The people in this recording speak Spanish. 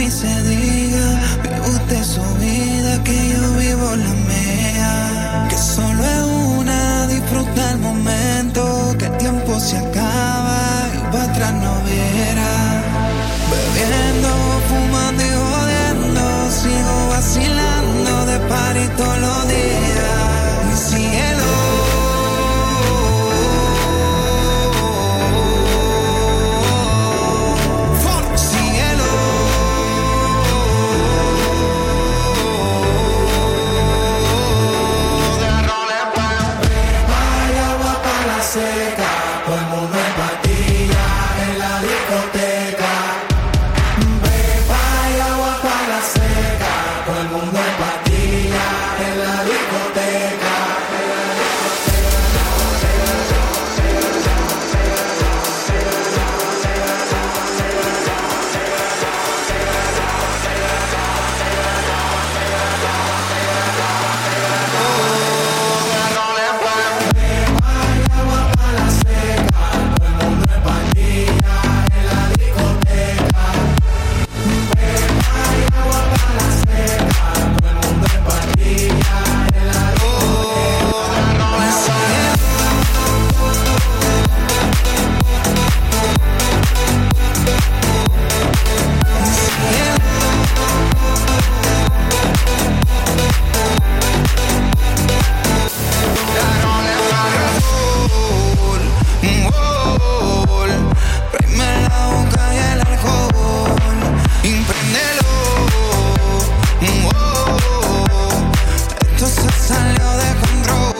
ni se diga. Vive usted su vida, que yo vivo la mía. Que solo es una, disfruta el momento. Que el tiempo se acaba y para atrás no viera. Bebiendo, fumando y jodiendo, sigo vacilando de party todos los días. Mi cielo. Seca, todo el mundo en patilla en la discoteca. Beba y agua para la seca, todo el mundo en patilla en la discoteca. Esto se salió de control.